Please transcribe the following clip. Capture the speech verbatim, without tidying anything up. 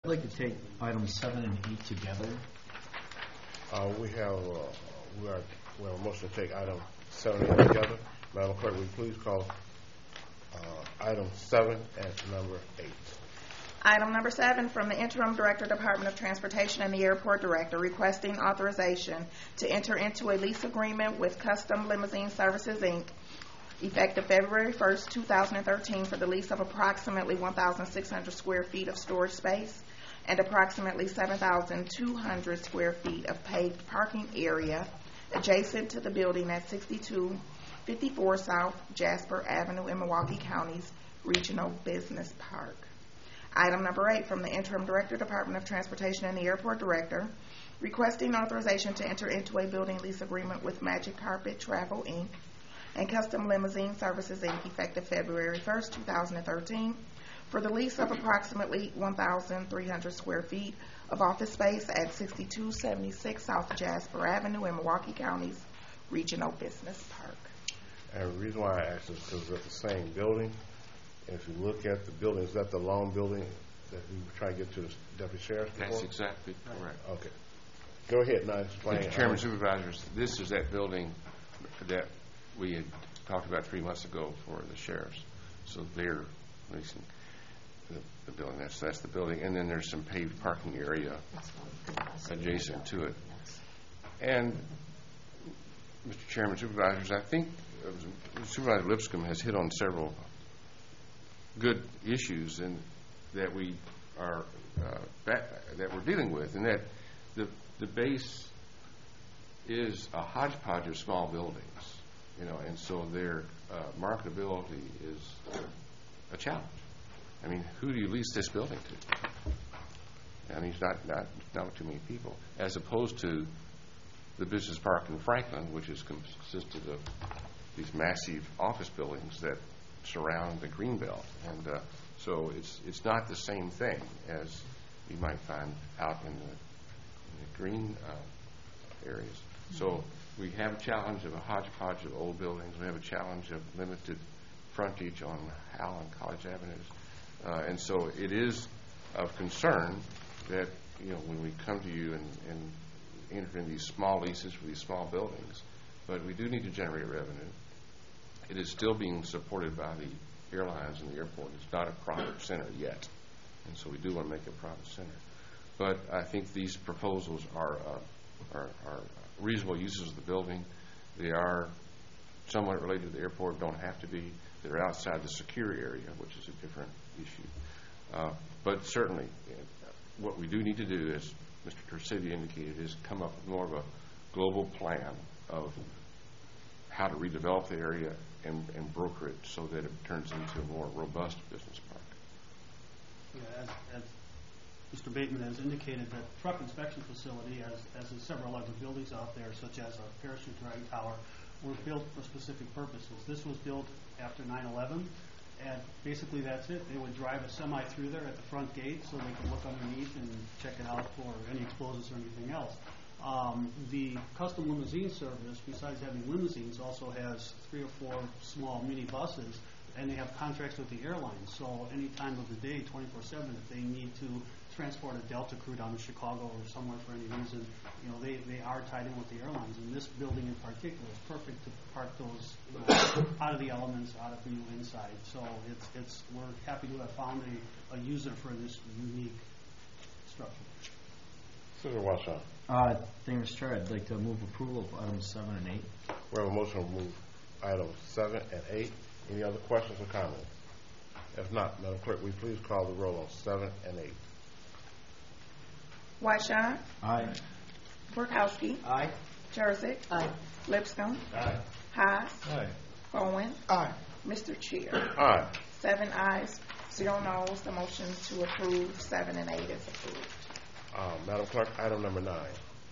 I'd like to take items seven and eight together. Uh, we have uh, we are we have a motion to take item seven and eight together. Madam Clerk, will you please call uh, item seven and number eight? Item number seven from the Interim Director, Department of Transportation and the Airport Director, requesting authorization to enter into a lease agreement with Custom Limousine Services, Incorporated, effective February first, two thousand thirteen, for the lease of approximately one thousand six hundred square feet of storage space and approximately seven thousand two hundred square feet of paved parking area adjacent to the building at sixty-two fifty-four South Jasper Avenue in Milwaukee County's Regional Business Park. Item number eight from the Interim Director, Department of Transportation and the Airport Director, requesting authorization to enter into a building lease agreement with Magic Carpet Travel, Incorporated and Custom Limousine Services, Incorporated, effective February first, two thousand thirteen, for the lease of approximately one thousand three hundred square feet of office space at sixty-two seventy-six South Jasper Avenue in Milwaukee County's Regional Business Park. And the reason why I asked is because it's the same building. And if you look at the building, is that the long building that we try to get to the Deputy Sheriff's That's before? exactly correct. Okay. Go ahead, now explain. Mister Chairman, Supervisors, this is that building that we had talked about three months ago for the sheriffs. So they're leasing the, the building. That's that's the building, and then there's some paved parking area adjacent to it. And Mister Chairman, Supervisors, I think uh, Supervisor Lipscomb has hit on several good issues and that we are uh, back, that we're dealing with, and that the the base is a hodgepodge of small buildings. You know, and so their uh, marketability is a challenge. I mean, who do you lease this building to? I mean, it's not, not, not too many people, as opposed to the business park in Franklin, which is consisted of these massive office buildings that surround the Greenbelt. And uh, so it's, it's not the same thing as you might find out in the, in the green uh, areas. So we have a challenge of a hodgepodge of old buildings. We have a challenge of limited frontage on Howell and College Avenues. Uh, and so it is of concern that, you know, when we come to you and, and enter in these small leases for these small buildings, but we do need to generate revenue. It is still being supported by the airlines and the airport. It's not a profit center yet. And so we do want to make it a profit center. But I think these proposals are, uh, are, are reasonable uses of the building. They are somewhat related to the airport, don't have to be. They're outside the secure area, which is a different issue. Uh, but certainly, uh, what we do need to do, as Mister Tercidi indicated, is come up with more of a global plan of how to redevelop the area and, and broker it so that it turns into a more robust business park. Yeah, as, as Mister Bateman has indicated, that truck inspection facility, as, as in several other buildings out there, such as a parachute drag tower, were built for specific purposes. This was built after nine eleven, and basically that's it. They would drive a semi through there at the front gate so they could look underneath and check it out for any explosives or anything else. Um, the Custom Limousine Service, besides having limousines, also has three or four small mini buses, and they have contracts with the airlines. So any time of the day, twenty-four seven, if they need to transport a Delta crew down to Chicago or somewhere for any reason, you know, they, they are tied in with the airlines. And this building in particular is perfect to park those uh, out of the elements, out of the inside. So it's, it's, we're happy to have found a, a user for this unique structure. Senator Washington. Uh, thank you, Mister Chair. I'd like to move approval of items seven and eight. We have a motion to move items seven and eight. Any other questions or comments? If not, Madam Clerk, will you please call the roll on seven and eight? Wyshaw. Aye. Borkowski. Aye. Jurassic. Aye. Lipscomb. Aye. Haas. Aye. Bowen. Aye. Mister Chair. Aye. Seven ayes, zero noes. The motion to approve seven and eight is approved. Uh, Madam Clerk, item number nine.